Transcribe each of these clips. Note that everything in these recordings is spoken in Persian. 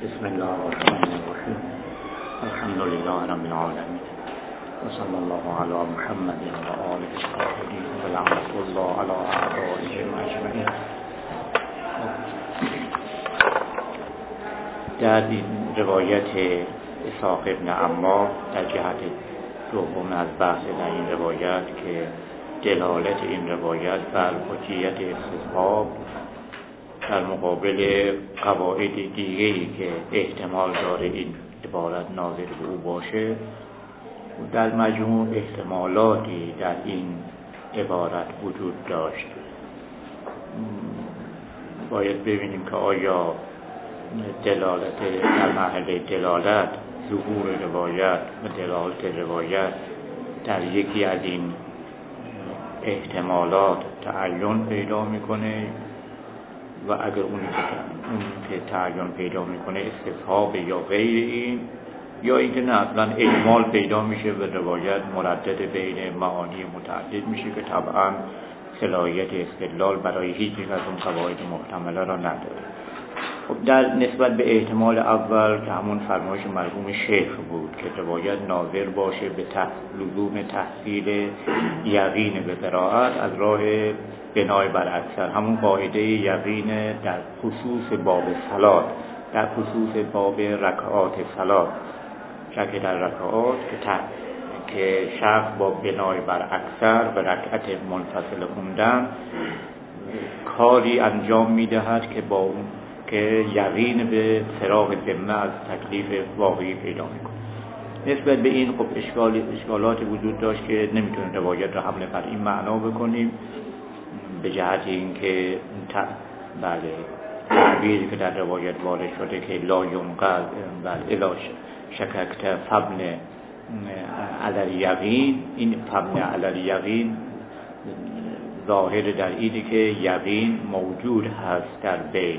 بسم الله الرحمن الرحیم. الحمد لله رب العالمین و صلی الله علی محمد و آله الطاهرین و لعنة الله علی اعدائهم اجمعین. در این روایت اسحاق بن عمار در جهت دوم از بحث در این روایت که دلالت این روایت بر حجیت استصحاب در مقابل قواعد دیگه‌ای که احتمال داره این عبارت ناظر به او باشه، در مجموع احتمالاتی در این عبارت وجود داشت. باید ببینیم که آیا دلالت در محل دلالت ظهور روایت و دلالت روایت در یکی از این احتمالات تعین پیدا میکنه و اگر اون که تعین پیدا میکنه استصحاب یا غیر این، یا اینکه نه اصلا اجمال پیدا میشه و روایت مردد بین معانی متعدد میشه که طبعا صلاحیت استدلال برای هیچ یک از اون قواعد محتمله را نداره. خب در نسبت به احتمال اول که همون فرمایش مرحوم شیخ بود که روایت ناظر باشه به لزوم تحصیل یقین به قرائت از راه بنای بر اکثر، همون قاعده یقین در خصوص باب صلات، در خصوص باب رکعات صلات، شک در رکعات که شخص با بنای بر اکثر به رکعت منفصل خوندن کاری انجام میدهد که با اون که یقین به فراغ ذمه از تکلیف واقعی پیدا میکنه. نسبت به این خب اشکالات وجود داشت که نمیتونیم روایت را حمله بر این معنا بکنیم، به جهت اینکه تعبیری که در روایت وارد شده که لا ینقض الا شککت فبن علی یقین، این فبن علی یقین ظاهر در اینه که یقین موجود هست در بین،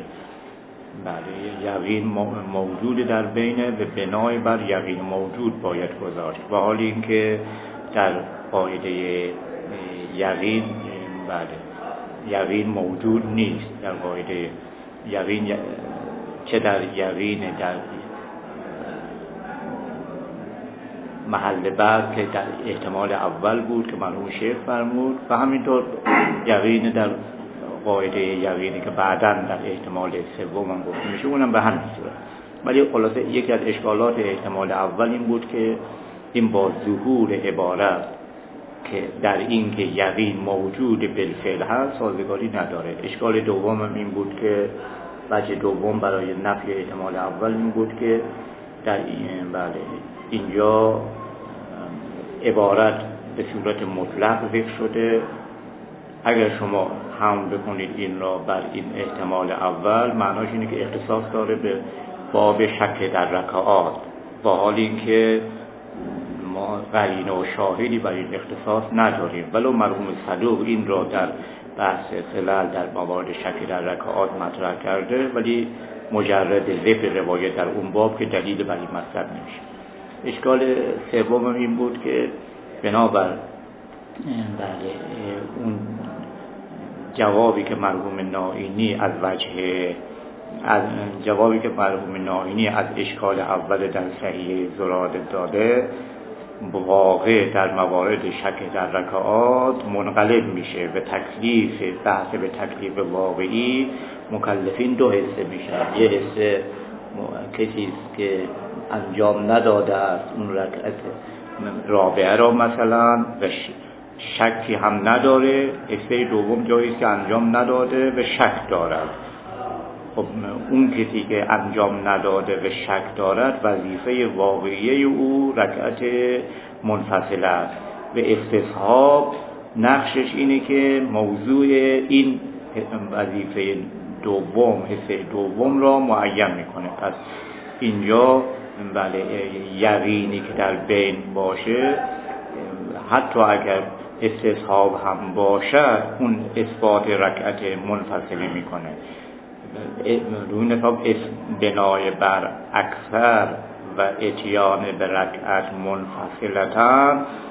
یقین موجود در بینه و بنای بر یقین موجود باید گذاشت، و حالی اینکه در قاعده یقین یقین موجود نیست. در قاعده یقین چه در یقین در محل بعد که در احتمال اول بود که مرحوم شیخ فرمود، و همینطور یقین در قاعده یقینی که بعداً در احتمال سوم هم گفته میشه، اونم به همین صورت. ولی خلاصه یکی از اشکالات احتمال اول این بود که این با ظهور عبارت که در این که یقین موجود بالفعل هست سازگاری نداره. اشکال دوم هم این بود که وجه دوم برای نفی احتمال اول این بود که در اینجا عبارت به صورت مطلق ذکر شده. اگر شما حمل بکنید این را بر این احتمال اول، معناش اینه که اختصاص داره به باب شک در رکعات، با حال اینکه ما قرینه و شاهدی بر این اختصاص نداریم. ولو مرحوم صدوق این را در بحث خلل در موارد شک در رکعات مطرح کرده، ولی مجرد ذکر روایت در اون باب که دلیل بر این مطلب نمیشه. اشکال سوم این بود که بنابر اون جوابی که مرحوم نائینی از اشکال اول در صحیح زراده داده، واقع در موارد شک در رکعات منقلب میشه و بحث به تکلیف واقعی مکلفین دو حصه میشن. یه حصه کسی که انجام نداده است اون رکعت رابعه را مثلا و شکی هم نداره، حصه دوم جایی که انجام نداده و شک دارد. خب اون کسی که انجام نداده و شک دارد وظیفه واقعی او رکعت منفصل است و استصحاب نقشش اینه که موضوع این وظیفه دوم، حصه دوم را معین میکنه. پس اینجا یقینی که در بین باشه، حتی اگر استصحاب هم باشد، اون اثبات رکعت منفصلی میکنه. روی نصاب بنای بر اکثر و اتیان به رکعت منفصلتن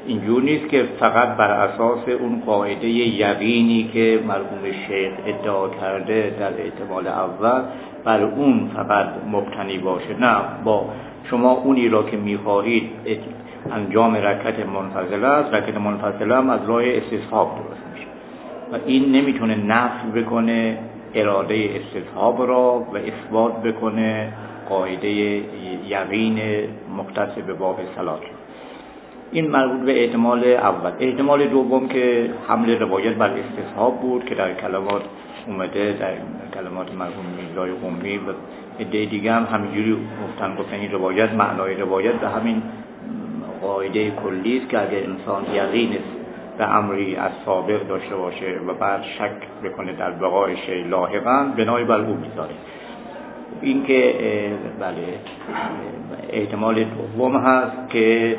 اینجور نیست که فقط بر اساس اون قاعده یقینی که مرحوم شیخ ادعا کرده در احتمال اول بر اون فقط مبتنی باشه. نه، با شما اونی را که می‌خواهید انجام رکعت منفصله است، رکعت منفصله هم از راه استصحاب درست میشه و این نمیتونه نفی بکنه اراده استصحاب را و اثبات بکنه قاعده یقین مختص به باب صلات. این مربوط به احتمال اول. احتمال دوم که حمل روایت بر استصحاب بود که در کلمات اومده، در کلمات مرحوم میرزای قمی و عده دیگه هم همینجوری گفتن این روایت، معنای روایت به همین قاعده کلی است که اگر انسان یقین به امری از سابق داشته باشه و بعد شک بکنه در بقای شی لاحقاً، بنای بر او میذاره. این که بله احتمال دوم هست که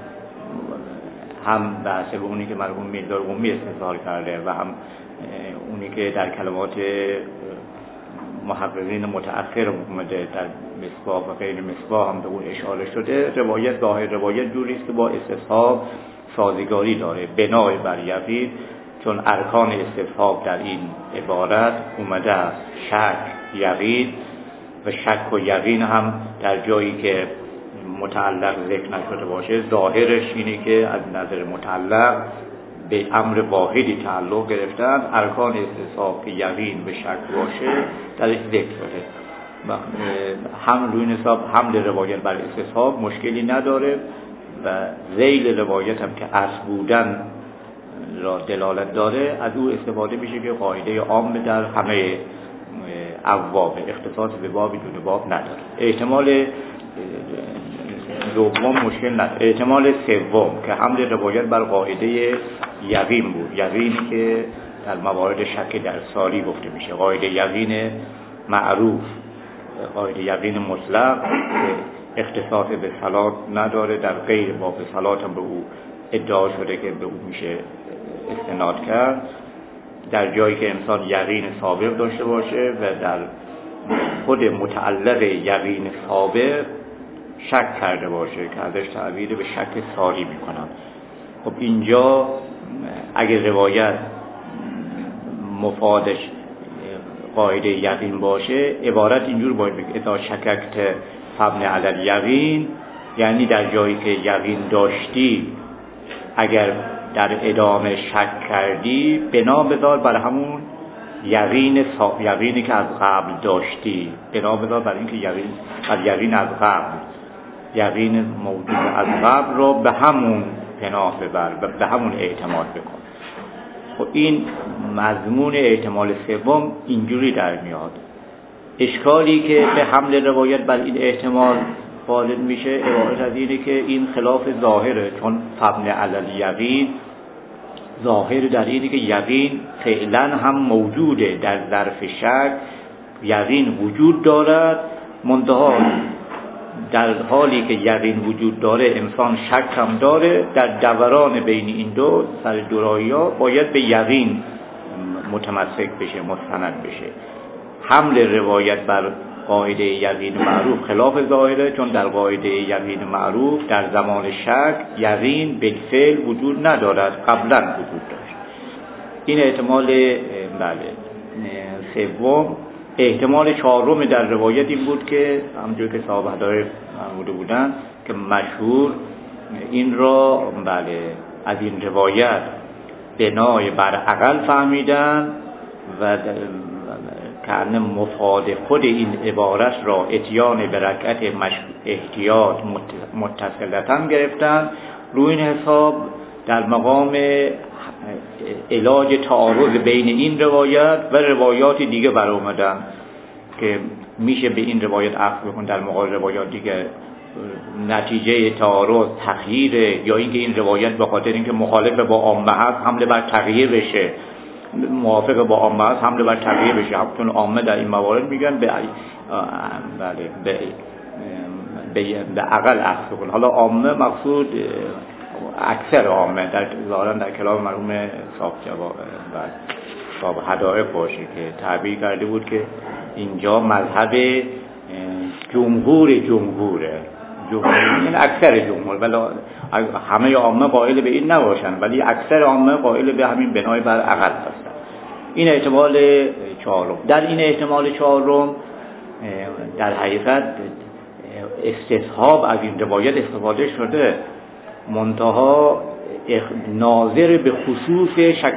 هم بحث به اونی که مرحوم میرزای قمی استدلال کرده و هم اونی که در کلمات محققین متأخر اومده در مصباح و غیر مصباح هم به اون اشاره شده. روایت ظاهر روایت جوری است که با استصحاب سازگاری داره بنای بر یقین، چون ارکان استصحاب در این عبارت اومده است شک، یقین و شک و یقین هم در جایی که متعلق ذکر نشده باشه ظاهرش اینه که از نظر متعلق به امر واحدی تعلق گرفتن. ارکان استصحاب که یقین و شک باشه درش ذکر شده. هم روی نصاب حمل روایت بر استصحاب مشکلی نداره و ذیل روایت هم که اصل بودن را دلالت داره، از او استفاده میشه که قاعده عام در همه ابواب، اختصاص به بابی دون باب نداره. احتمال دوم مشکل نداره. احتمال سوم که حمل روایت بر قاعده یقین بود، یقینی که در موارد شک در سالی گفته میشه، قاعده یقین معروف، قاعده یقین مطلق اختصاص به صلات نداره، در غیر باب صلات هم به او ادعا شده که به او میشه استناد کرد. در جایی که انسان یقین سابق داشته باشه و در خود متعلق یقین سابق شک کرده باشه که ازش تعبیر به شک ساری میکنن. خب اینجا اگر روایت مفادش قاعده یقین باشه، عبارت اینجور باید بگه اذا شککت فبن علی الیقین، یعنی در جایی که یقین داشتی اگر در ادامه شک کردی، بنا بذار بر همون یقینی که از قبل داشتی، بنا بذار بر اینکه یقین از قبل، یقین موجود از قبل رو به همون پناه ببر و به همون اعتماد بکن. خب این مضمون احتمال سوم اینجوری در میاد. اشکالی که به حمل روایت بر این احتمال وارد میشه عبارت از اینه که این خلاف ظاهره، چون فبن علی الیقین ظاهر در اینه که یقین فعلا هم موجوده، در ظرف شک یقین وجود دارد، منتها در حالی که یقین وجود داره انسان شک هم داره، در دوران بین این دو سر دورایی‌ها باید به یقین متمسک بشه، مستند بشه. حمل روایت بر قاعده یقین معروف خلاف ظاهره، چون در قاعده یقین معروف در زمان شک یقین بالفعل وجود ندارد، قبلا وجود داشت. این احتمال سوم. احتمال چهارم در روایت این بود که همونجور که صاحب هدایق فرموده بودن که مشهور این را از این روایت بنای بر عقل فهمیدن و که مفاد خود این عبارت را اتیان به رکعت احتیاط متصلتاً گرفتن. روی این حساب در مقام علاج تعارض بین این روایت و روایات دیگه بر اومدن که میشه به این روایت اخذ بکن در مقابل روایات دیگه، نتیجه تعارض تغییر، یا اینکه این روایت به خاطر اینکه مخالف با عامه هست حمله بر تغییر بشه، موافق با عامه هست حمله بر تغییر بشه. چون عامه در این موارد میگن به عقل اخذ کن. حالا عامه مقصود اکثر عامه در ظاهرا در کلام مرحوم صاحب هدایق باشه که تعبیر کرده بود که اینجا مذهب جمهوره، جمهور، این اکثر جمهور، ولی همه عامه قائل به این نباشن، ولی اکثر عامه قائل به همین بنای بر عقل هستن. این احتمال چهارم. در این احتمال چهارم در حقیقت استصحاب از این روایت استفاده شده، منتها ناظر به خصوص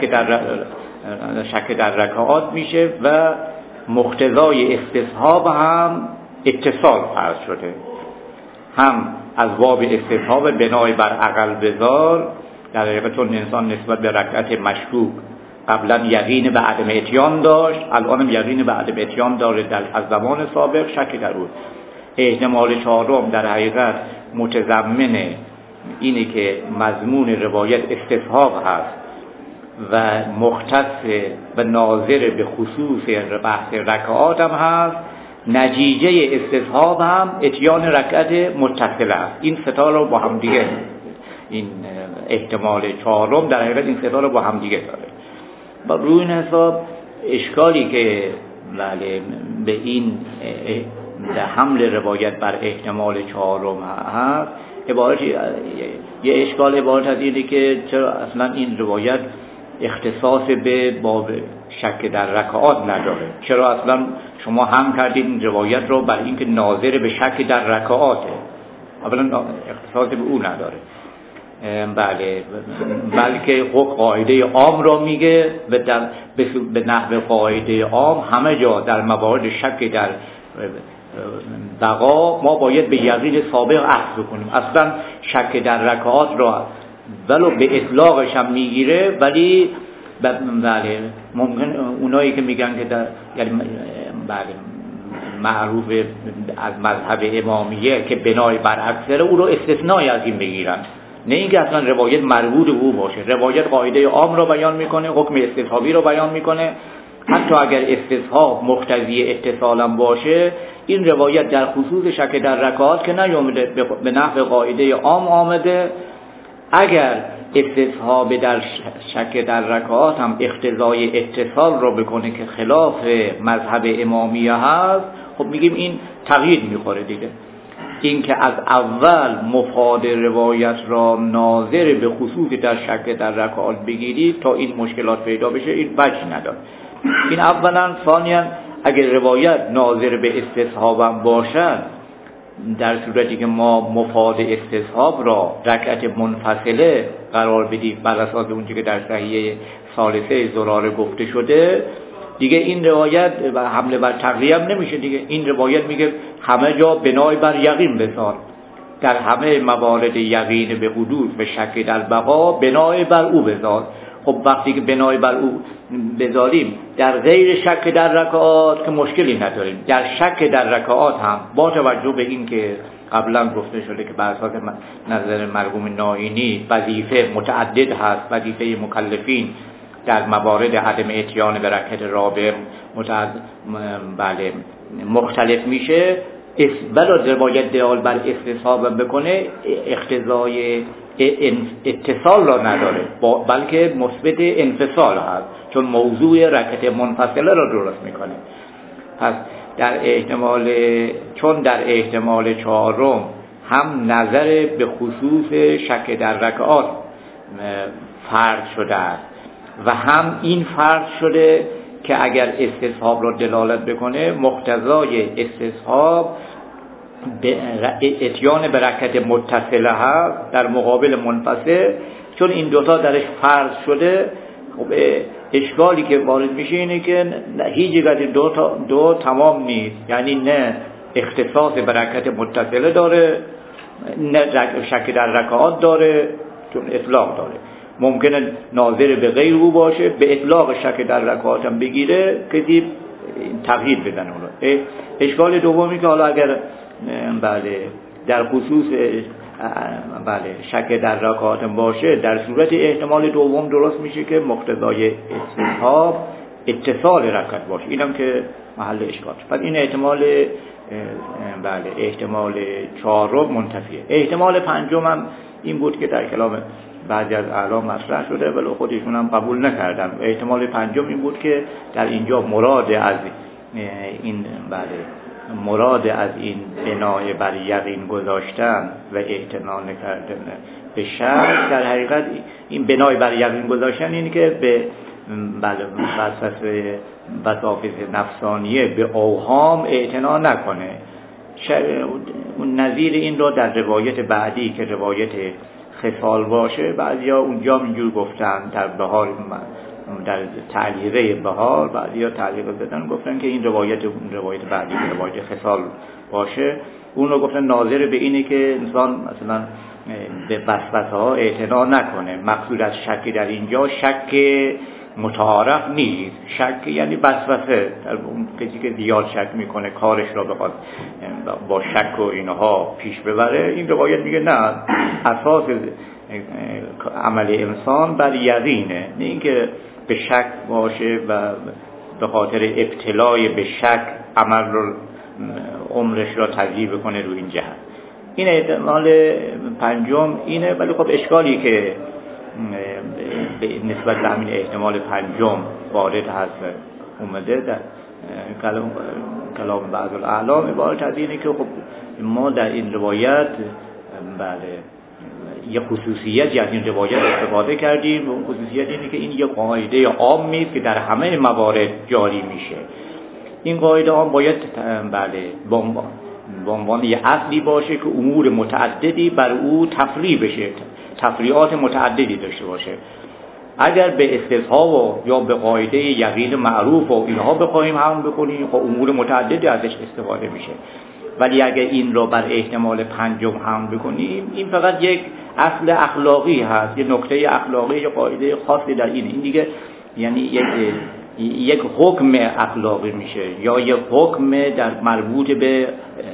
شک در رکعات میشه و مقتضای استصحاب هم اتصال فرض شده، هم از باب استصحاب بنای بر عقل بذار، در حقیقت چون انسان نسبت به رکعت مشکوک قبلا یقین به عدم اتیان داشت، الانم یقین به عدم اتیان داره از زمان سابق، شک در اون. احتمال چهارم در حقیقت متضمن اینه که مضمون روایت استصحاب هست و مختص و ناظر به خصوص بحث رکعات هم هست، نتیجه استصحاب هم اتیان رکعت متصله است. این ستا رو با هم دیگه، این احتمال چهارم در حقیقت این ستا رو با هم دیگه داره. با روی این حساب اشکالی که به این حمل روایت بر احتمال چهارم هست، یه اشکال عبارت از اینه که چرا اصلا این روایت اختصاص به باب شک در رکعات نداره، چرا اصلا شما هم کردید این روایت رو بر اینکه ناظر به شک در رکعاته، اولا اختصاص به او نداره، بله، بلکه قاعده عام را میگه و به نحو قاعده عام همه جا در موارد شک در بقا ما باید به یقین سابق اخذ کنیم. اصلا شک در رکعات را ولو به اطلاقش هم میگیره، ولی بله ممکن اونایی که میگن که در یعنی بله معروف از مذهب امامیه که بنای بر اکثر او رو استثنای از این بگیرن، نه اینکه اصلا روایت مربوط او باشه. روایت قاعده عام را بیان میکنه، حکم استصحابی را بیان میکنه، حتی اگر استصحاب مقتضی اتصالا باشه، این روایت در خصوص شک در رکعات که نیامده به نحو قاعده عام آمده، اگر استصحاب در شک در رکعات هم اقتضای اتصال را بکنه که خلاف مذهب امامیه هست، خب میگیم این تغییر میخوره دیگه. این که از اول مفاد روایت را ناظر به خصوص در شک در رکعات بگیرید تا این مشکلات پیدا بشه، این وجه نداره. این اولا. ثانیا اگر روایت ناظر به استصحابم باشد، در صورتی که ما مفاد استصحاب را رکعت منفصله قرار بدیم بر اساس اونچه که در صحیح ثالثه زراره گفته شده، دیگه این روایت و حمله بر تقریب نمیشه دیگه. این روایت میگه همه جا بنای بر یقین بذار، در همه موارد یقین به حدوث و شک در بقا بنای بر او بذار. خب وقتی که بنای بر او بذاریم در غیر شک در رکعات که مشکلی نداریم، در شک در رکعات هم با توجه به این که قبلا گفته شده که بر اساس نظر مرحوم نائینی وظیفه متعدد هست، وظیفه مکلفین در موارد عدم اتیان به رکعت رابع بله مختلف میشه، بلا روایت دلال بر استصحاب بکنه اقتضای اتصال را نداره، بلکه مثبت انفصال هست، چون موضوع رکعت منفصله را درست میکنه. پس چون در احتمال چهارم هم نظر به خصوص شک در رکعات فرض شده است و هم این فرض شده که اگر استصحاب را دلالت بکنه مقتضای استصحاب اتیان به رکعت متصله هست در مقابل منفصل، چون این دوتا درش فرض شده. خب اشکالی که وارد میشه اینه که هیچ از دو تمام نیست، یعنی نه اختصاص به رکعت متصله داره، نه شک در رکعات داره، چون اطلاق داره. ممکنه ناظر به غیر او باشه، به اطلاق شک در رکعات هم بگیره کسی تغییر بدن اون. اشکال دومی که حالا اگر بله در خصوص بله شک در رکعات باشه، در صورت احتمال دوم درست میشه که مقتضای استصحاب اتصال رکعت باشه، اینم که محل اشکال. پس این احتمال بله احتمال چهارم منتفیه. احتمال پنجم هم این بود که در کلام بعضی از اعلام مطرح شده ولی خودشون هم قبول نکردن. احتمال پنجم این بود که در اینجا مراد از این بله مراد از این بنای بر یقین گذاشتن و اعتنا نکردن به شک، در حقیقت این بنای بر یقین گذاشتن اینه که به وسواس نفسانیه به اوهام اعتنا نکنه. نظیر این رو در روایت بعدی که روایت خصال باشه، بعضیا اونجا اینجور گفتن در بهار، در تعلیقه بهار بعضیا تعلیق دادن گفتن که این روایت بعدی که روایت خصال باشه، اون رو گفتن ناظر به اینه که انسان مثلا به وسوسه ها اعتنا نکنه. مقصود از شک در اینجا شک متعارف نیست، شک یعنی وسوسه. اون کسی که زیاد شک میکنه کارش را بخواد با شک و اینها پیش ببره، این روایت میگه نه، اساس عمل انسان بر یقینه، نه اینکه به شک باشه و به خاطر ابتلای به شک عمل رو عمرش را تضییع بکنه رو این جهت. این احتمال پنجم اینه. ولی خب اشکالی که نسبت به همین احتمال پنجم وارد هست اومده در کلام بعض الاعلام عبارت از اینه که خب ما در این روایت یه خصوصیتی از این روایت استفاده کردیم و اون خصوصیت اینه که این یه قاعده عامی است که در همه موارد جاری میشه. این قاعده عام باید به عنوان یه اصلی باشه که امور متعددی بر او تفریع بشه، تفریعات متعددی داشته باشه. اگر به استصحاب یا به قاعده یقین معروف و اینها بخوایم هم بکنیم، خب امور متعددی ازش استفاده میشه. ولی اگر این رو بر احتمال پنجم هم بکنیم، این فقط یک اصل اخلاقی هست، یک نکته اخلاقی، یک قاعده خاصی در این دیگه، یعنی یک حکم اخلاقی میشه یا یک حکم در مربوط به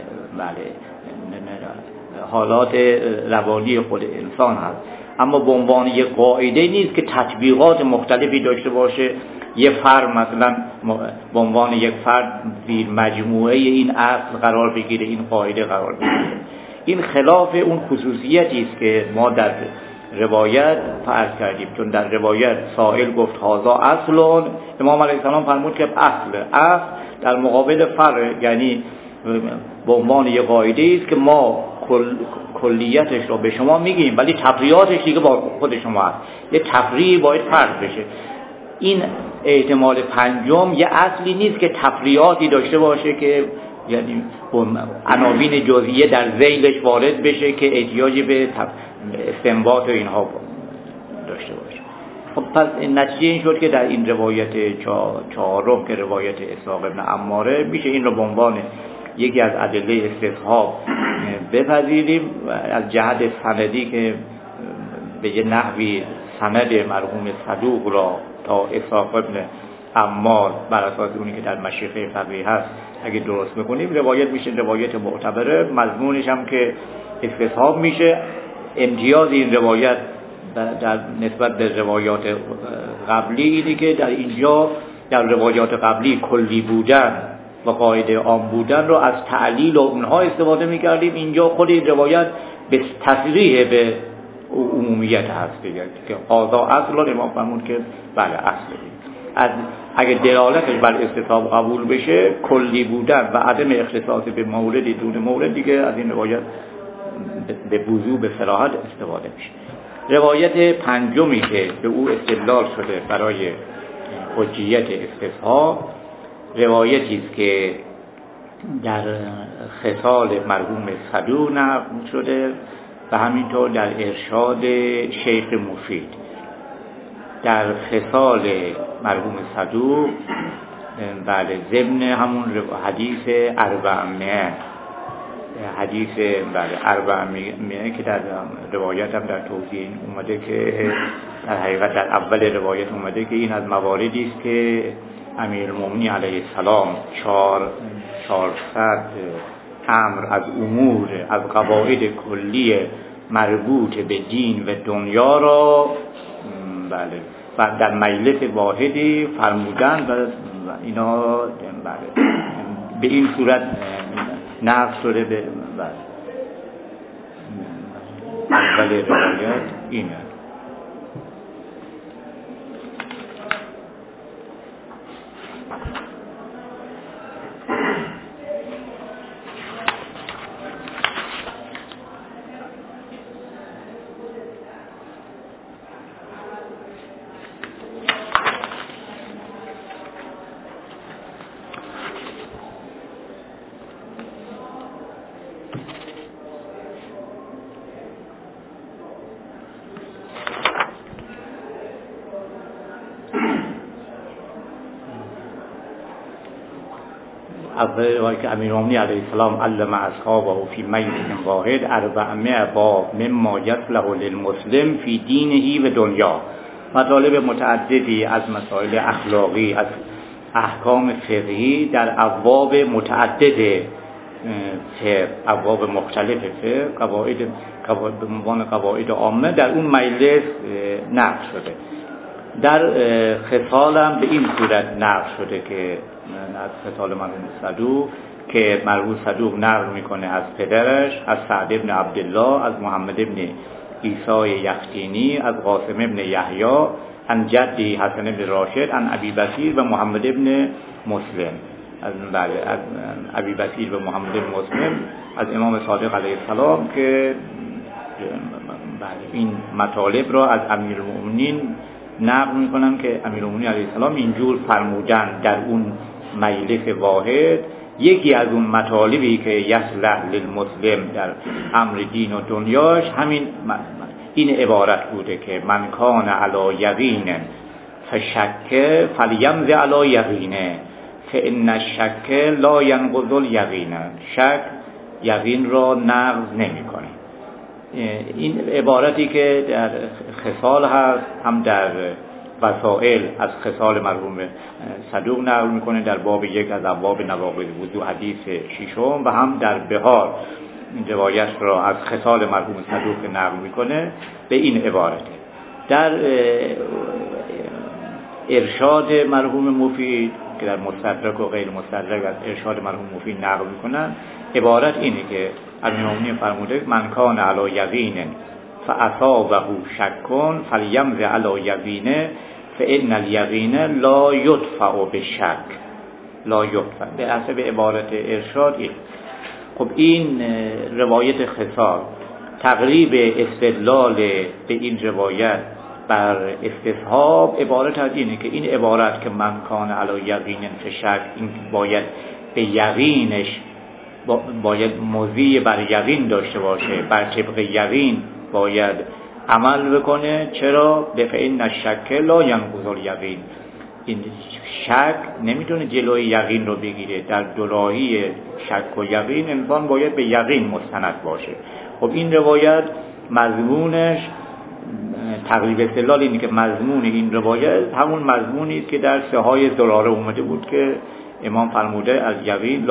حالات روانی خود انسان هست، اما به عنوان یک قاعده نیست که تطبیقات مختلفی داشته باشه. یه فرد مثلا به عنوان یک فرد زیر مجموعه این اصل قرار بگیره، این قاعده قرار بگیره. این خلاف اون خصوصیتی است که ما در روایت فرض کردیم. چون در روایت سائل گفت هذا اصل، امام علیه السلام فرمود که اصل در مقابل فرع، یعنی به عنوان یک قاعده است که ما کلیتش رو به شما میگیم ولی تفریعاتش دیگه با خود شما هست. یه تفریع باید فرض بشه. این احتمال پنجم یه اصلی نیست که تفریعاتی داشته باشه که یعنی عناوین جزئیه در ذیلش وارد بشه که احتیاجی به استنباط و اینها داشته باشه. خب پس نتیجه این شد که در این روایت چهارم که روایت اسحاق بن عماره، میشه این رو به عنوان یکی از ادله استصحاب بپذیریم از جهت سندی که به یه نحوی سند مرحوم صدوق را تا اسحاق بن عمار بر اساس اونی که در مشیخه فقیه هست اگه درست بکنیم روایت میشه روایت معتبره. مضمونش هم که استصحاب میشه. امتیاز این روایت در نسبت به روایات قبلی اینه که در اینجا در روایات قبلی کلی بودن و قاعده عام بودن رو از تعلیل و اونها استفاده میکردیم. اینجا خود این روایت به تصریح به عمومیت هست دیگه که قاضا اصل رو امام فرمود که بله اصل. اگه دلالتش بر استصحاب قبول بشه، کلی بودن و عدم اختصاص به موردی دون مورد دیگه از این روایت به وضوح به صراحت استفاده میشه. روایت پنجمی که به او استدلال شده برای حجیت استصحاب روایتی است که در خصال مرحوم صدوق نقل شده و همینطور در ارشاد شیخ مفید. در خصال مرحوم صدوق بعد ضمن همون حدیث 400 حدیث بعد 400 که در روایت هم در توضیح اومده که در حقیقت در اول روایت اومده که این از مواردی است که امیرالمومنین علیه السلام 400 امر از امور از قواعد کلی مربوط به دین و دنیا را و در مجلس واحدی فرمودن و اینا به این صورت نقل شده. به اول روایت اینه. اول روایت که امیرالمومنین علیه السلام علم اصحابه فی مجلس واحد 400 باب مما یصلح للمسلم فی دینه و دنیا، مطالب متعددی از مسائل اخلاقی، از احکام فقهی در ابواب متعدد فقه، ابواب مختلف فقه، قواعد به عنوان قواعد عامه در اون مجلس نقل شده. در خصال هم به این صورت نقل شده که از خصال مرحوم صدوق که مرحوم صدوق نقل میکنه از پدرش، از سعد بن عبدالله، از محمد بن عیسی یختینی، از قاسم بن یحیی، عن جدی حسن بن راشد، عن ابی بصیر و محمد بن مسلم، از ابی بصیر و محمد بن مسلم از امام صادق علیه السلام که این مطالب را از امیرالمومنین نقل میکنن که امیرالمومنین علیه السلام اینجور فرمودن در اون مجلس واحد. یکی از اون مطالبی که یصلح للمسلم در امر دین و دنیاش همین این عبارت بوده که من کان علی یقین فشک فلیمض علی یقینه فان الشک لا ینقض الیقین، شک یقین را نقض نمیکنه. این عبارتی که در خصال هست هم در وسائل از خصال مرحوم صدوق نقل میکنه در باب یک از ابواب نواقض وضو حدیث ششم، و هم در بهار روایت را از خصال مرحوم صدوق نقل میکنه به این عبارت. در ارشاد مرحوم مفید که در مستدرک و غیر مستدرک از ارشاد مرحوم مفید نقل میکنن، عبارت اینه که امیرالمومنین فرموده من کان علی یقین فاصابه شک فلیمض علی یقینه فان الیقین لا یدفع بشک، لا یدفع به حسب عبارت ارشاد این. خب این روایت خصال تقریب استدلال به این روایت بر استصحاب عبارت از اینه که این عبارت که من کان علی یقین فشک، این باید به یقینش باید مضی بر یقین داشته باشه، بر طبق یقین باید عمل بکنه. چرا؟ به فإن الشک لا ینقض الیقین، این شک نمیتونه جلوی یقین رو بگیره. در دوراهی شک و یقین انسان باید به یقین مستند باشه. خب این روایت مضمونش تقریب استدلال اینه که مضمون این روایت همون مضمونی است که در سهای زراره اومده بود که امام فرموده از یقین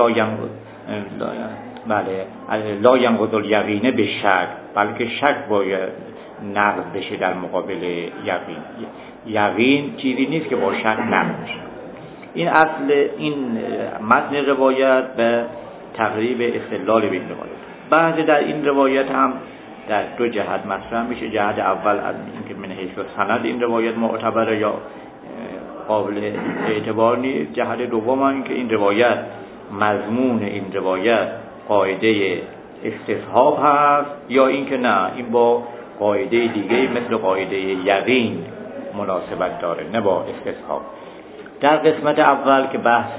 لا ینقض الیقین به شک، بلکه شک باید نقض بشه در مقابل یقین. یقین چیزی نیست که با شک نقض بشه. این اصل این متن روایت به تقریب استدلال به این روایت. بعض در این روایت هم در دو جهت مطرح میشه. جهت اول از اینکه من حیث سند این روایت معتبره یا قابل اعتبار نیست. جهت دوم این که این روایت مضمون این روایت قاعده استصحاب هست یا اینکه نه، این با قاعده دیگه مثل قاعده یقین مناسبت داره، نه با استصحاب. در قسمت اول که بحث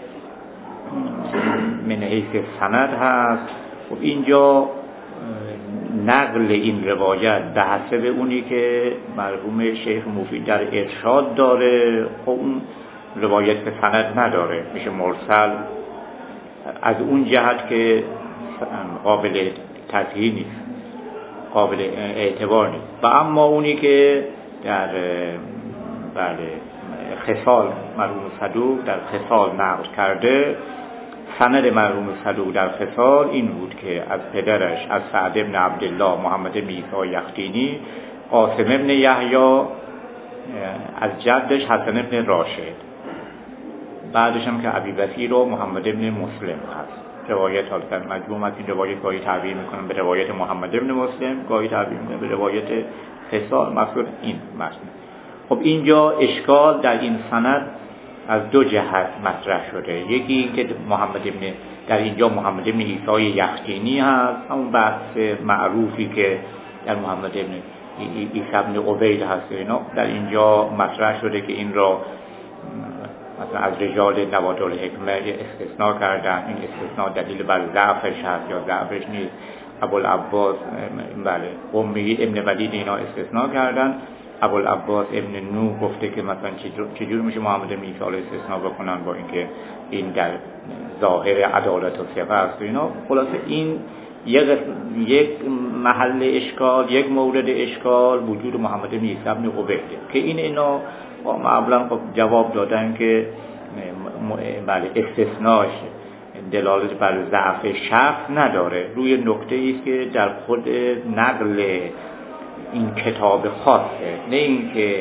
من حیث سند هست، خب اینجا نقل این روایت به حسب اونی که مرحوم شیخ مفید در ارشاد داره، خب اون روایت به سند نداره، میشه مرسل از اون جهت که قابل تصحیح نیست، قابل اعتبار نیست. و اما اونی که در خصال مرحوم صدوق در خصال نقل کرده، سند مرحوم صدوق در خصال این بود که از پدرش از سعد بن عبدالله محمد بن عیسی یختینی، قاسم بن یحیی از جدش حسن بن راشد، بعدش هم که ابی بصیر و محمد بن مسلم هست. روایت حال در مجموع از این روایت گاهی تعبیر میکنم به روایت محمد بن مسلم، گاهی تعبیر میکنم به روایت خصال، مقصود این متن. خب اینجا اشکال در این سند از دو جهت مطرح شده. یکی این که در اینجا محمد بن عیسی یختینی هست، همون بحث معروفی که در محمد بن عیسی بن عبید هست، اینا در اینجا مطرح شده که این را مثلا از رجال نوادالحکمه استثناء کردن، این استثناء دلیل بر ضعفش هست یا ضعفش نیست. ابوالعباس بله امی ابن ولید اینا استثناء کردن. ابوالعباس ابن نوح گفته که مثلا چجور میشه محمد بن عیسی استثناء بکنن با اینکه این در ظاهر عدالت و ثقه است و اینا. خلاصه این یک محل اشکال، یک مورد اشکال وجود محمد بن عیسی بن عبیده که اینا معمولا خب جواب دادن که بله استثناش دلالت بر ضعف شخص نداره، روی نکته است که در خود نقل این کتاب خاصه، نه اینکه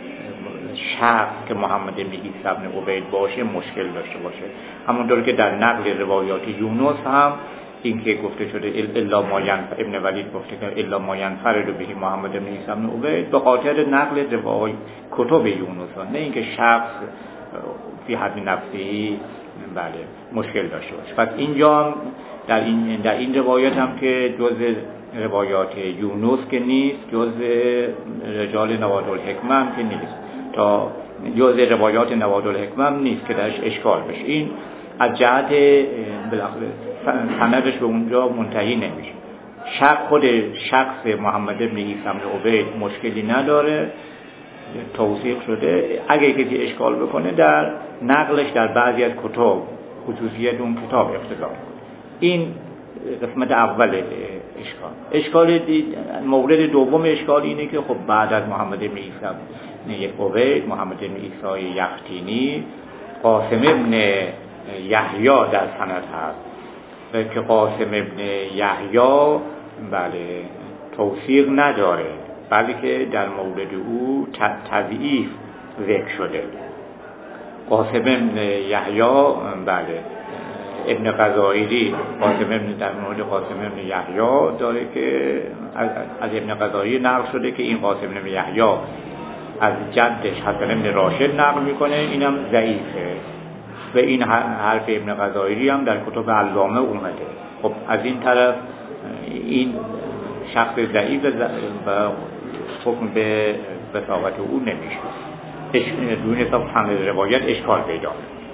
شخص که محمد بن عیسی بن عبید باشه مشکل داشته باشه. همونطور که در نقل روایات یونس هم این که گفته شده الا ما ینفر، ابن ولید گفته که الا ما ینفرد به محمد بن عیسی بن عبید به خاطر نقل روایات کتب یونس، نه اینکه شخص فی حد نفسی بله مشکل داشته باشه. پس اینجا در این روایت هم که جز روایات یونس که نیست، جز رجال نوادالحکمه هم که نیست، تا جز روایات نوادالحکمه هم نیست که درش اشکال بشه. این از جهت بالاخره سندش به اونجا منتهی نمیشه. خود شخص محمد بن عیسی بن عبید مشکلی نداره، توثیق شده. اگه کسی اشکال بکنه در نقلش در بعضی از کتب، خصوصیت اون کتاب اختلاف. این قسمت اول اشکال. مورد دوم اشکال اینه که خب بعد از محمد بن عیسی بن عبید، محمد بن عیسی یختینی، قاسم ابن یحیی در سند هست که قاسم ابن یحیی بله توثیق نداره، بلکه در مورد او تضعیف ذکر شده. قاسم ابن یحیی بله ابن غزائیلی، در مورد قاسم ابن یحیی داره که از ابن غزائیلی نقل شده که این قاسم ابن یحیی از جدش حسن ابن راشد نقل میکنه، اینم ضعیفه و این حرف ابن غزائیلی هم در کتب علامه اومده. خب از این طرف این شخص ضعیف و حکم به وثاقت او نمیشه، دون حساب سند روایت اشکال پیدا.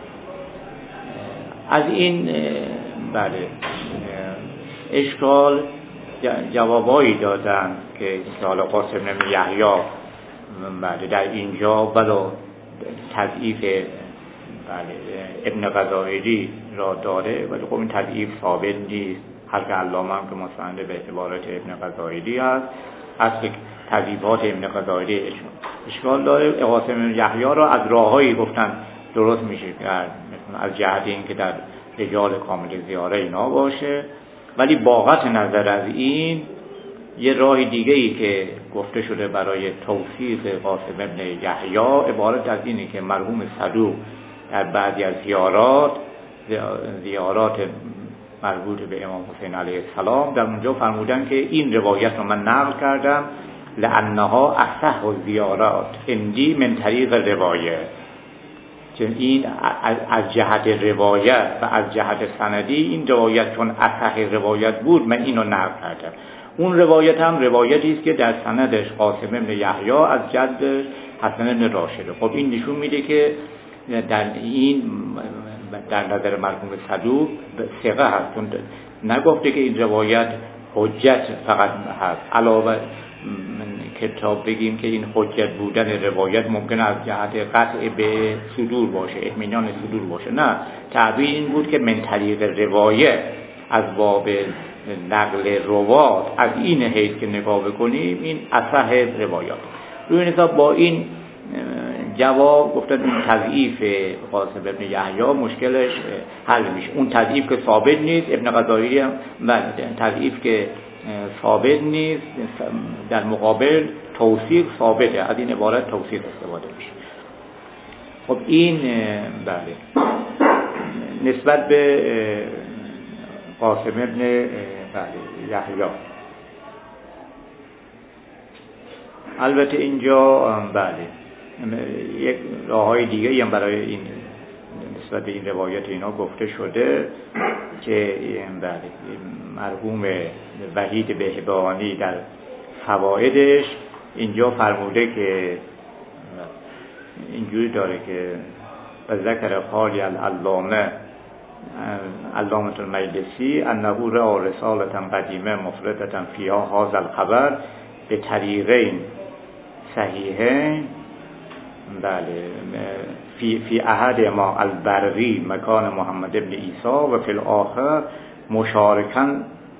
از این بله اشکال جوابایی دادن که حالا قاسم ابن یحیی بله در اینجا بلا تضعیف بله ابن غزائیلی را داره، ولی خب این تضعیف ثابت نیست. حرف علامه هم که مستند به اعتبارات ابن غزائیلی هست، اصل تضعیفات ابن غزائیلی اشکال داره. قاسم ابن یحیی را از راههایی گفتن درست میشه کرد، از جهت اینکه در رجال کامل زیاره اینا باشه، ولی باقت نظر از این یه راه دیگه ای که گفته شده برای توثیق قاسم ابن یحیی عبارت از اینه که مرحوم صدوق در بعضی از زیارات مربوط به امام حسین علیه السلام در اونجا فرمودن که این روایت رو من نقل کردم لانها اصح الزیارات عندی من طریق روایه، چون این از جهت روایت و از جهت سندی این روایت چون اصح روایت بود من اینو نقل کردم. اون روایت هم روایتی است که در سندش قاسم ابن یحیی از جدش حسن ابن راشد. خب این نشون میده که در نظر مرحوم صدوق ثقه هست، نگفته که این روایت حجت فقط هست. علاوه کتاب بگیم که این حجت بودن روایت ممکن از جهت قطع به صدور باشه، اطمینان صدور باشه، نه، تعبیر این بود که من طریق روایت از باب نقل روات از این حیث که نگاه بکنیم این اصح روایات. روی این حساب با این جواب گفتن این تضعیف قاسم ابن یحیی مشکلش حل میشه. اون تضعیف که ثابت نیست، ابن غزائیلی هم تضعیف که ثابت نیست، در مقابل توثیق ثابته، از این عبارت توثیق استفاده میشه. خب این بله نسبت به قاسم ابن یحیی. البته اینجا بله یک راههای دیگه هم برای این نسبت به این روایت اینا گفته شده که بله مرحوم وحید بهبهانی در فوائدش اینجا فرموده که اینجوری داره که و ذکر خالی العلامه علامة المجلسی انه را رسالة قدیمه مفردة فیها هذا الخبر به طریقین صحیحین، بله، فی احد ما البرقی مکان محمد بن عیسی و فی الاخر مشارکن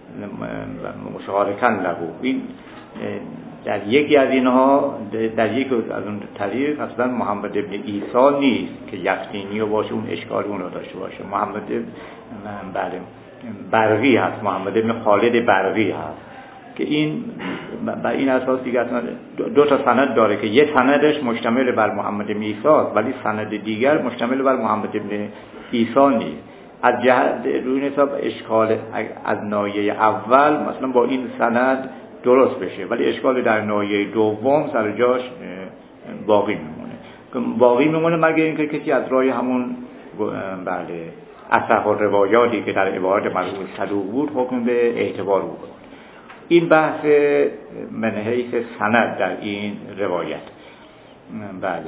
له. این در یکی از اینها، در یکی از اون طریق اصلا محمد بن عیسی نیست که یقینی باشه، اون اشکال اون رو داشته باشه. محمد بله برقی هست، محمد بن خالد برقی هست که این بر این اساس دیگه اصلا دو تا سند داره که یه سندش مشتمل بر محمد بن عیسی است ولی سند دیگر مشتمل بر محمد بن عیسی نیست. از جهت روی حساب اشکال از ناحیه اول مثلا با این سند درست بشه، ولی اشکال در ناحیه دوم سر جاش باقی میمونه مگر اینکه کسی از راه همون بله اصح الروایاتی که در عبارت مرحوم صدوق بود حکم به اعتبار بود. این بحث من حیث سند در این روایت. بله،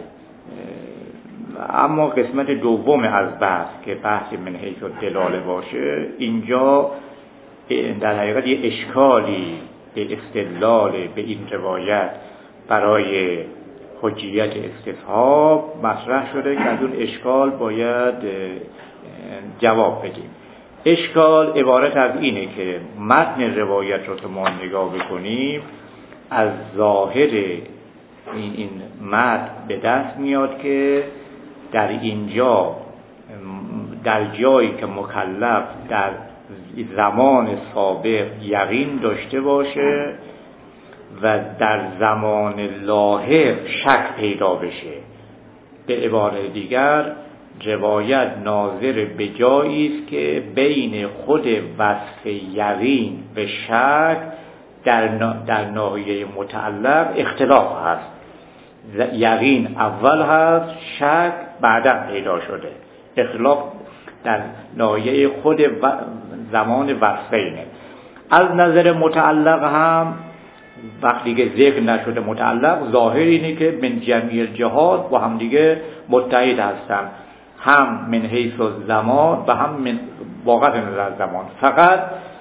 اما قسمت دوم از بحث که بحث من حیث دلاله باشه، اینجا در حقیقت یه اشکالی به استدلال به این روایت برای حجیت استصحاب مطرح شده که از اون اشکال باید جواب بدیم. اشکال عبارت از اینه که متن روایت رو که ما نگاه بکنیم، از ظاهر این متن به دست میاد که در اینجا در جایی که مکلف در زمان سابق یقین داشته باشه و در زمان لاحق شک پیدا بشه، به عبارت دیگر روایت ناظر به جایی است که بین خود وصف یقین و شک در ناحیه متعلق اختلاف هست. یقین اول هست، شک بعدا پیدا شده. اختلاف در ناحیه خود زمان وصفینه. از نظر متعلق هم وقتی که ذکر نشده متعلق، ظاهر اینه که من جمیع جهات با هم دیگه متحد هستن، هم من حیث زمان و هم من واقعا نظر زمان. فقط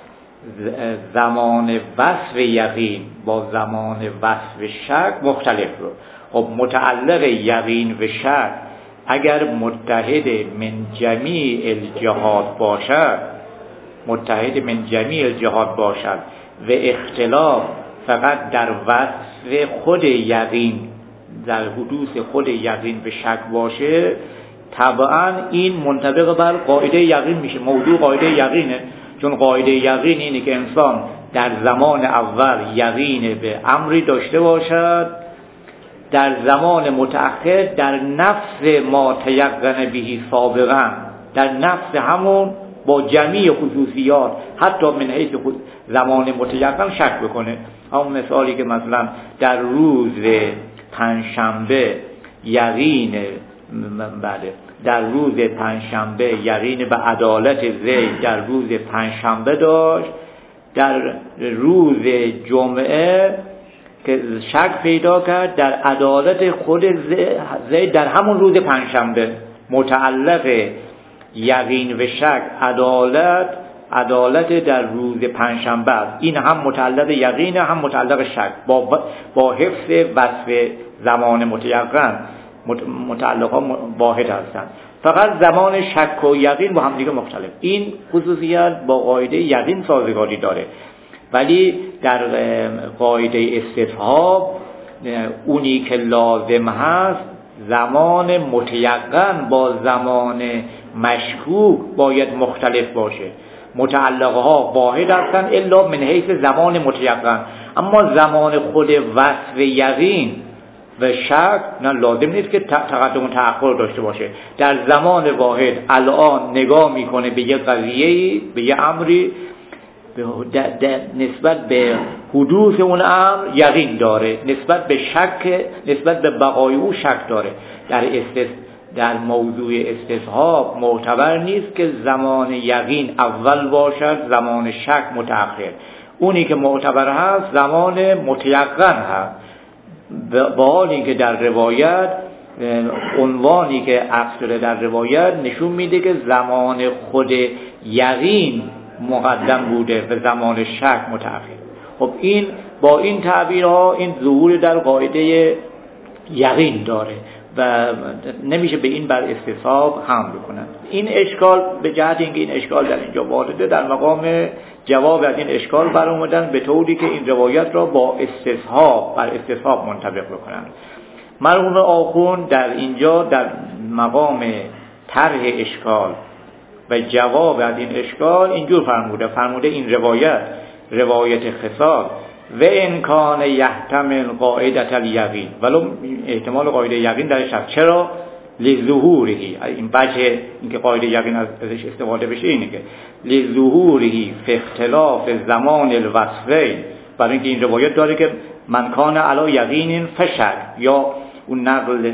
زمان وصف یقین با زمان وصف شک مختلف رو. خب متعلق یقین و شک اگر متحد من جمیع الجهات باشد، متحد من جمیع الجهات باشد و اختلاف فقط در وصف خود یقین، در حدوث خود یقین به شک باشه، طبعا این منطبق بر قاعده یقین میشه. موضوع قاعده یقینه، چون قاعده یقین اینه که انسان در زمان اول یقین به امری داشته باشد، در زمان متأخر در نفس ما تیقن بهی سابقا، در نفس همون با جمیع خصوصیات حتی من حیث زمان متیقن شک بکنه. همون مثالی که مثلا در روز پنجشنبه یقین در روز پنجشنبه یقین به عدالت زید در روز پنجشنبه داشت، در روز جمعه که شک پیدا کرد در عدالت خود زید در همون روز پنجشنبه. متعلق یقین و شک عدالت در روز پنجشنبه است. این هم متعلق یقین هم متعلق شک با حفظ وصف زمان متیقن. متعلق ها واحد هستند، فقط زمان شک و یقین با هم دیگه مختلف. این خصوصیت با قاعده یقین سازگاری داره، ولی در قاعده استصحاب اونی که لازم هست زمان متیقن با زمان مشکوک باید مختلف باشه. متعلقه ها واحد هستن الا من حیث زمان متیقن، اما زمان خود وصف یقین و شک نه لازم نیست که تقدم و تأخر داشته باشه. در زمان واحد الان نگاه میکنه به یه قضیه‌ای، به یه امری، نسبت به حدوث اون امر یقین داره، نسبت به شک، نسبت به بقای او شک داره. در موضوع استصحاب معتبر نیست که زمان یقین اول باشد زمان شک متأخر. اونی که معتبر هست زمان متیقن هست، با حال اینکه در روایت عنوانی که عقد شده در روایت نشون میده که زمان خود یقین مقدم بوده و زمان شک متأخر. خب این با این تعبیرها این ظهور در قاعده یقین داره و نمیشه به این بر استصحاب حمل کنند. این اشکال به جهت اینکه این اشکال در اینجا وارده، در مقام جواب از این اشکال برآمدن به طوری که این روایت را با استصحاب بر استصحاب منطبق بکنند. مرحوم آخوند در اینجا در مقام طرح اشکال و جواب از این اشکال اینجور فرموده این روایت خصال و امکان یحتمل قاعدت الیقین، ولو احتمال قاعده یقین درش هست. چرا؟ لظهورهی، این بچه اینکه قاعده یقین ازش استفاده بشه اینه که لظهورهی فی اختلاف زمان الوصفین، برای اینکه این روایت داره که من کان علی یقین فشک، یا اون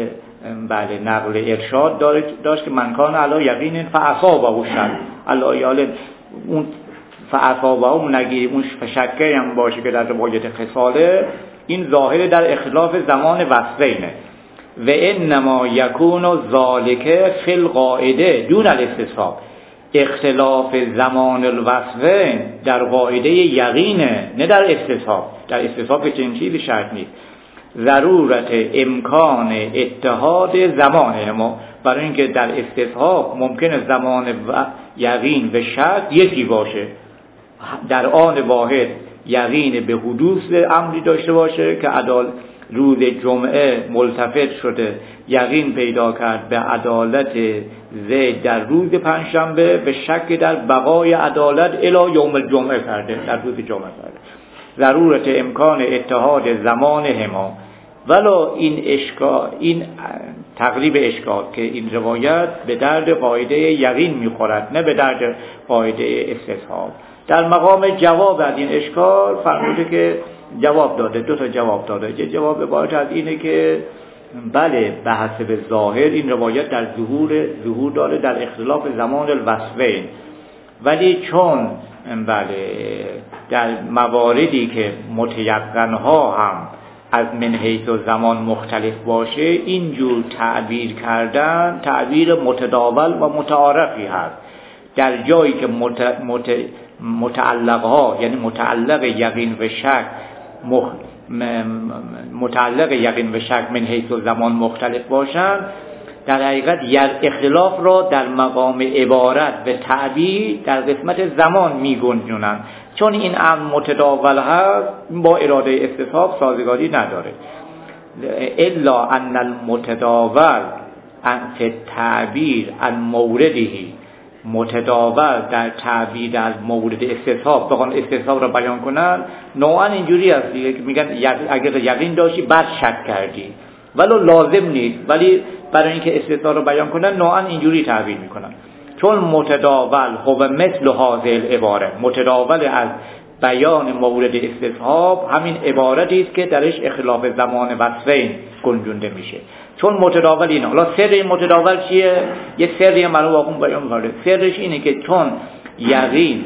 نقل ارشاد داشت که من کان علی یقین فاصابه شک، الله اون فاصابه اون نگیری اون فشکه هم باشه که در روایت خصاله، این ظاهر در اختلاف زمان وصفینه. و انما یکون ذالک فی القاعده دون الاستصحاب، اختلاف زمان الوصفین در قاعده یقینه نه در استصحاب. در استصحاب که چنین چیزی شرط نیست. ضرورت امکان اتحاد زمان ما، برای اینکه در استصحاب ممکنه زمان یقین و شک یکی باشه، در آن واحد یقین به حدوث امری داشته باشه که روز جمعه ملتفت شده یقین پیدا کرد به عدالت زید در روز پنجشنبه، به شک در بقای عدالت الی یوم الجمعه کرده، در روز جمعه کرده. ضرورت امکان اتحاد زمان هما، ولی این تقریب اشکال که این روایت به درد قاعده یقین میخورد نه به درد قاعده استصحاب. در مقام جواب از این اشکال فرموده که جواب داده، دو تا جواب داده. جواب عبارت از اینه که بله به حسب ظاهر این روایت در ظهور داره در اختلاف زمان الوصفین، ولی چون در مواردی که متیقنها هم از من حیث و زمان مختلف باشه، اینجور تعبیر کردن تعبیر متداول و متعارفی هست. در جایی که متعلقها یعنی متعلق یقین و شک من حیث و زمان مختلف باشند، در حقیقت اختلاف را در مقام عبارت و تعبیر در قسمت زمان می گنجونند. چون این امر متداول هست با اراده استصحاب سازگاری نداره. الا ان المتداول فی التعبیر عن موردهی، متداول در تعبیر از مورد استصحاب بخوان استصحاب را بیان کنن نوعا اینجوری هست که میگن اگر یقین داشتی بعد شک کردی، ولو لازم نیست، ولی برای اینکه استصحاب را بیان کنن نوعا اینجوری تعبیر میکنن. چون متداول هو مثل هذه العباره، متداول از بیان مورد استصحاب همین عبارتی است که درش اختلاف زمان وصفین گنجونده میشه. چون متداول اینه، حالا سر این متداول چیه؟ یه سری معلوم واقعا بیان کرده. سرش اینه که چون یقین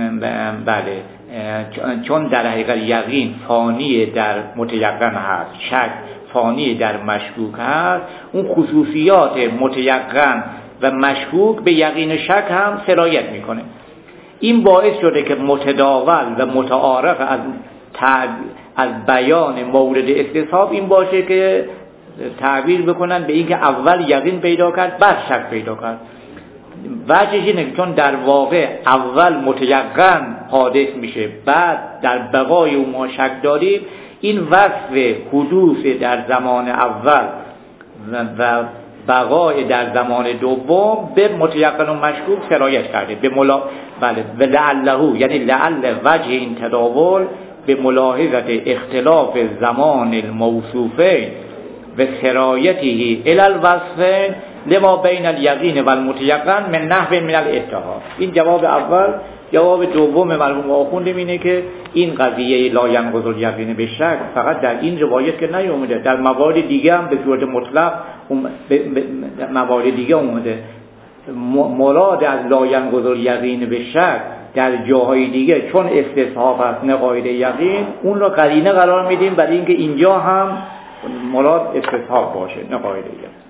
چون در حقیقت یقین فانی در متیقن هست، شک فانی در مشکوک هست، اون خصوصیات متیقن و مشکوک به یقین شک هم سرایت میکنه. این باعث شده که متداول و متعارف از بیان مورد استصحاب این باشه که تعبیر بکنن به اینکه اول یقین پیدا کرد بعد شک پیدا کرد. وجهش اینه که چون در واقع اول متیقن حادث میشه، بعد در بقای اون ما شک داریم، این وصف حدوث در زمان اول و بقای در زمان دوم به متیقن و مشکوک سرایت کرده. و لعله، یعنی لعل وجه این تداول به ملاحظت اختلاف زمان الموصوفین و سرایته الی الوصفین لما بین الیقین و المتیقن من نحو من الاتحاد. این جواب اول. جواب دوم مرحوم آخوندم اینه که این قضیه لا ینقض الیقین به شک فقط در این روایت که نیومده، در موارد دیگه هم به صورت مطلق موارد دیگه اومده. مراد از لا ینقض الیقین به شک در جاهای دیگه چون استصحاب هست نه قاعده یقین، اون رو قرینه قرار میدیم برای اینکه اینجا هم مراد استصحاب باشه نه قاعده یقین.